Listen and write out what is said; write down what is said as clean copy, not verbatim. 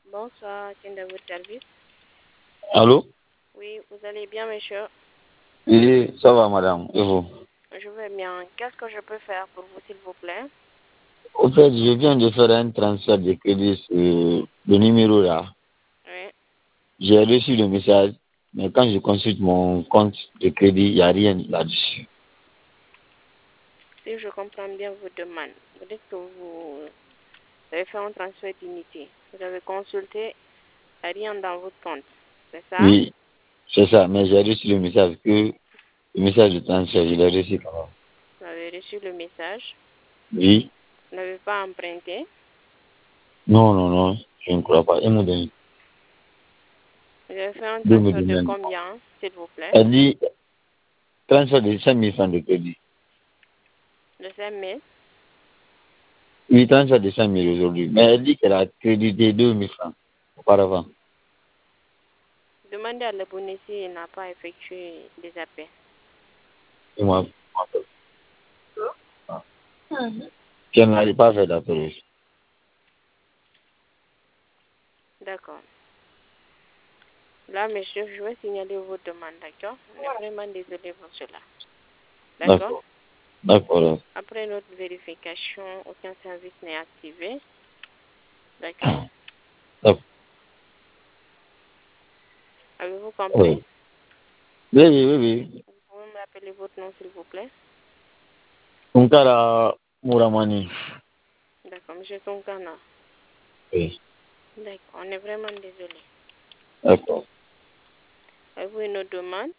Bonsoir, Tienda votre service. Allô? Oui, vous allez bien, monsieur? Oui, ça va, madame. Et vous? Je vais bien. Qu'est-ce que je peux faire pour vous, s'il vous plaît? Au fait, je viens de faire un transfert de crédit sur le numéro là. Oui. J'ai reçu le message, mais quand je consulte mon compte de crédit, il n'y a rien là-dessus. Si je comprends bien vos demandes, vous dites que vous avez fait un transfert d'unité. Vous avez consulté, il n'y a rien dans votre compte. C'est ça? Oui, c'est ça, mais j'ai reçu le message le message de transfert, je l'ai reçu quand même. Vous avez reçu le message. Oui. Vous n'avez pas emprunté. Non, non, non, je ne crois pas. Elle m'a donné. Vous avez fait un Deux me transfert de donner. combien, s'il vous plaît? Elle dit transfert de 5 000 francs de crédit. De 5 000. Oui, transfert de 5 000 aujourd'hui. Mais elle dit qu'elle a crédité 2 000 francs auparavant. Demandez à l'abonné s'il n'a pas effectué des appels. Et moi, je n'arrive pas à faire d'appel. D'accord. Là, monsieur, je vais signaler vos demandes, d'accord? On est vraiment désolé pour cela. D'accord? D'accord. D'accord. Après notre vérification, aucun service n'est activé. D'accord? D'accord. Avez-vous compris? Oui. Oui, oui, oui, oui. Vous pouvez me rappeler votre nom, s'il vous plaît? Tunkara Muramani. D'accord, monsieur Tonkana. Oui. D'accord, on est vraiment désolé. D'accord. Avez-vous une autre demande?